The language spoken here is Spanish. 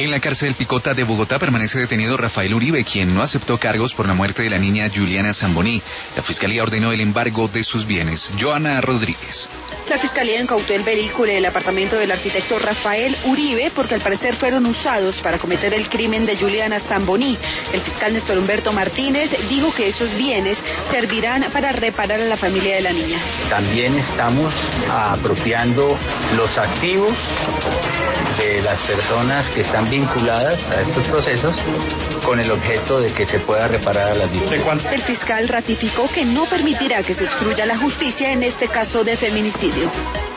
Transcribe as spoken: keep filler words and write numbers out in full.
En la cárcel Picota de Bogotá permanece detenido Rafael Uribe, quien no aceptó cargos por la muerte de la niña Juliana Zamboní. La fiscalía ordenó el embargo de sus bienes. Joana Rodríguez. La fiscalía incautó el vehículo y el apartamento del arquitecto Rafael Uribe porque al parecer fueron usados para cometer el crimen de Juliana Zamboní. El fiscal Néstor Humberto Martínez dijo que esos bienes servirán para reparar a la familia de la niña. También estamos apropiando los activos de las personas que están vinculadas a estos procesos con el objeto de que se pueda reparar a las víctimas. El fiscal ratificó que no permitirá que se obstruya la justicia en este caso de feminicidio.